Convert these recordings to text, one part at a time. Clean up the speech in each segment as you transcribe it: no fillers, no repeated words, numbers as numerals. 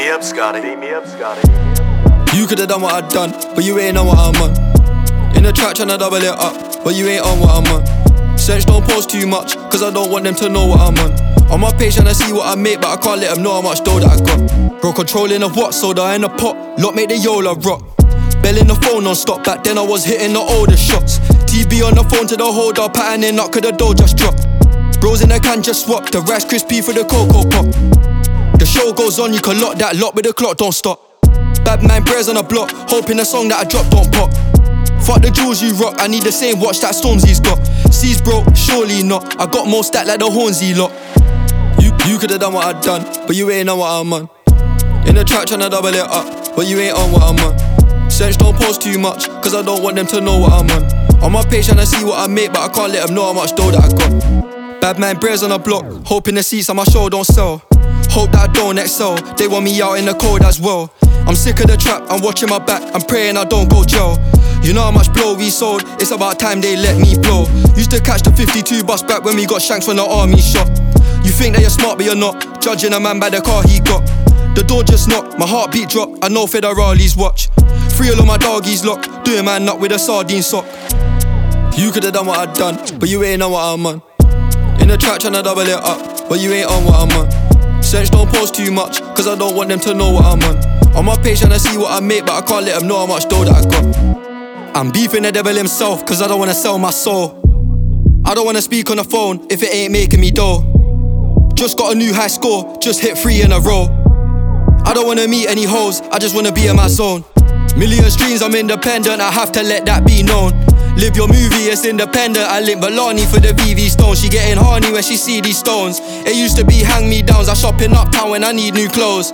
me up, Scotty. You could've done what I done, but you ain't on what I'm on. In the track tryna double it up, but you ain't on what I'm on. Sense don't post too much, cause I don't want them to know what I'm on. On my page tryna see what I make, but I can't let them know how much dough that I got. Bro, controlling the what, soda in the pot, lot make the Yola rock. Belling the phone non-stop, back then I was hitting the older shots. TB on the phone to the holder, patterning up, cause the dough just dropped. Bros in the can just swap, the Rice Krispie for the Cocoa Pop. The show goes on, you can lock that lock, but the clock don't stop. Bad man prayers on the block, hoping the song that I drop don't pop. Fuck the jewels you rock, I need the same watch that Stormzy's got. C's broke, surely not, I got more stack like the Hornsey lot. You could've done what I done, but you ain't on what I'm on. In the track tryna double it up, but you ain't on what I'm on. Sense don't post too much, cause I don't want them to know what I'm on. On my page tryna see what I make, but I can't let them know how much dough that I got. Bad man prayers on the block, hoping the seats on my show don't sell. Hope that I don't excel, they want me out in the cold as well. I'm sick of the trap, I'm watching my back, I'm praying I don't go jail. You know how much blow we sold, it's about time they let me blow. Used to catch the 52 bus back when we got shanks from the army shot. You think that you're smart but you're not, judging a man by the car he got. The door just knocked, my heartbeat dropped, I know Federali's watch. Free all of my doggies locked, doing man up with a sardine sock. You could've done what I done, but you ain't on what I'm on. In the track tryna double it up, but you ain't on what I'm on. Sense don't post too much, cause I don't want them to know what I'm on. On my page tryna see what I make, but I can't let them know how much dough that I got. I'm beefing the devil himself, cause I don't wanna sell my soul. I don't wanna speak on the phone, if it ain't making me dough. Just got a new high score, just hit 3 in a row. I don't wanna meet any hoes, I just wanna be in my zone. Million streams, I'm independent, I have to let that be known. Live your movie, it's independent, I link Balani for the VV Stones. She getting horny when she see these stones. It used to be hand-me-downs, I shop in Uptown when I need new clothes.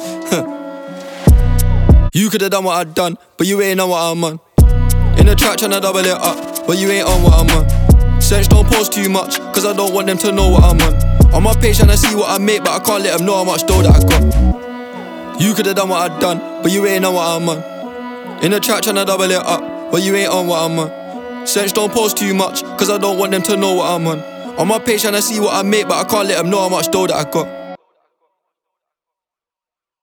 You could've done what I done, but you ain't on what I'm on. In the track tryna double it up, but you ain't on what I'm on. Sense don't post too much, cause I don't want them to know what I'm on. On my page tryna see what I make, but I can't let them know how much dough that I got. You could've done what I done, but you ain't on what I'm on. In the track tryna double it up, but you ain't on what I'm on. Sense don't post too much, cause I don't want them to know what I'm on. On my page tryna see what I make, but I can't let them know how much dough that I got.